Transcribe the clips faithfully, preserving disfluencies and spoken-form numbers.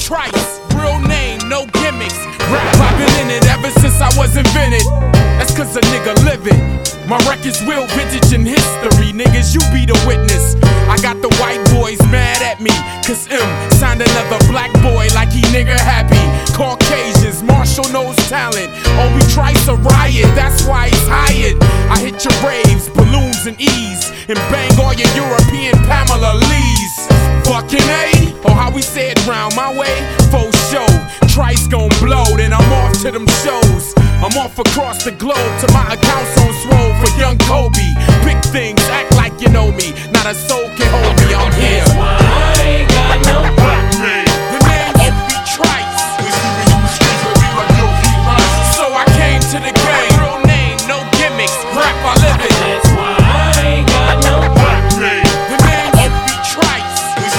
Trice, real name, no gimmicks. Rap, I've been in it ever since I was invented. That's cause a nigga live it. My record's real vintage in history. Niggas, you be the witness. I got the white boys mad at me, cause M signed another black boy like he nigga happy. Caucasians, Marshall knows talent. Oh, we Trice a riot, that's why he's hired. I hit your raves, balloons and E's, and bang all your European Pamela Lees. Fucking A, or how we say it round my way, for show. Trice gon' blow, then I'm off to them shows. I'm off across the globe to my accounts on swole for young Kobe. Big things, act like you know me. Not a soul can hold me, I'm here. That's why I ain't got no black man. The name used to be Trice, so I came to the game. Real name, no gimmicks, rap I live it. That's why I ain't got no black man. The name used to be Trice,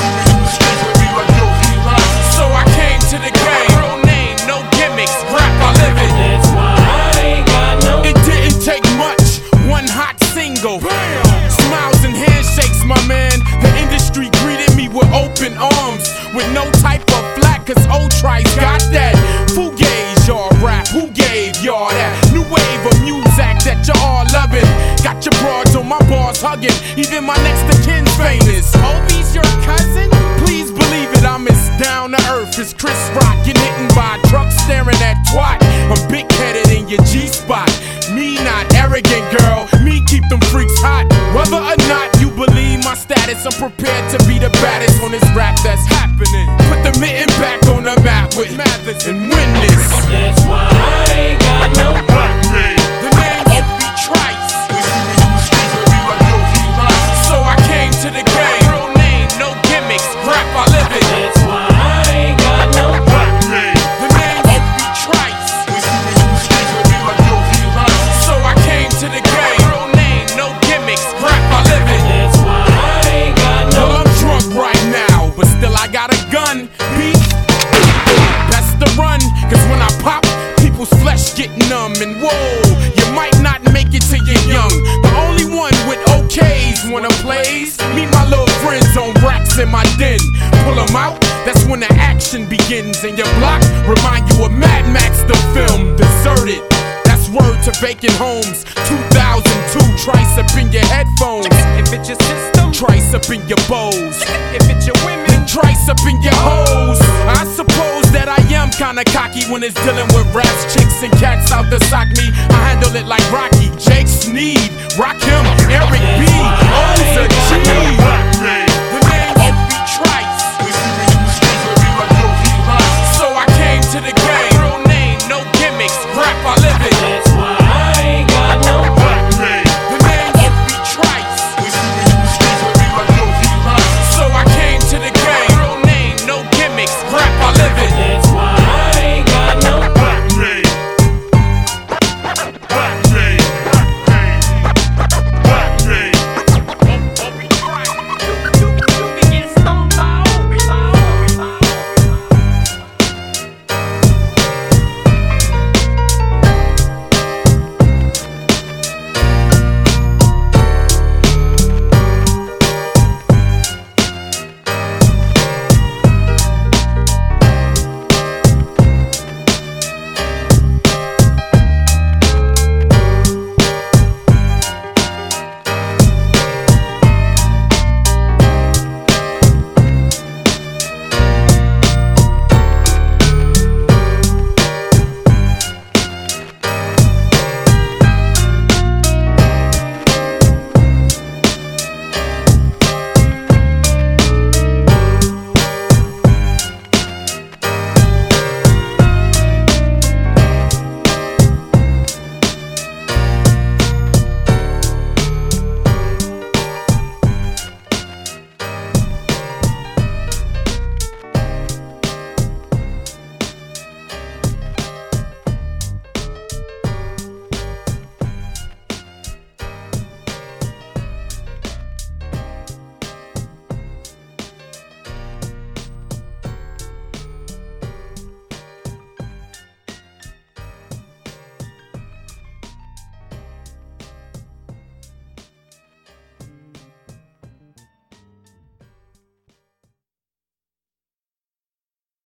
so I came to the game. Real name, no gimmicks, rap I live it. That's why I ain't got no. It didn't take much, one hot single. Bam. Smiles and handshakes, my man. The industry greeted me with open arms, with no type of flack, cause old Trice got that. Fugaze y'all rap, who gave y'all that? New wave of music that y'all loving. Got your broads on my bars hugging, even my next of kin's famous. Hobie's your cousin? Please believe it, I'm as down to earth as Chris Rock. Getting hit by a truck staring at twat. I'm big headed in your G-spot. Me not arrogant, girl. Me keep them freaks hot. Whether or not you believe my status, I'm prepared to be the baddest on this rap that's happening. Put the mitten back on the map with Mathers and win this. That's why I ain't got no black man. The name used to be Trice, so I came to the game. Real name, no gimmicks, rap I live it. That's why I ain't got no black man. The name used to be Trice, so I came to the game. Real name, no gimmicks, rap I live it. That's why I ain't got no. Well, I'm drunk right now, but still I got a gun. Beat, that's the run. Cause when I pop, people's flesh get numb. And whoa, you might not make it till you're young. The only one with okays wanna plays. Meet my little friends on racks in my den. Pull them out, that's when the action begins. And your block remind you of Mad Max the film, Deserted. That's word to vacant homes. two thousand two, Trice up in your headphones. If it's your system, Trice up in your bows. If it's your women, then Trice up in your hoes. I suppose that I am kinda cocky when it's dealing with raps, chicks, and cats out to sock me. I handle it like Rocky, Jake Sneed, Rock him, Eric B, O's a G.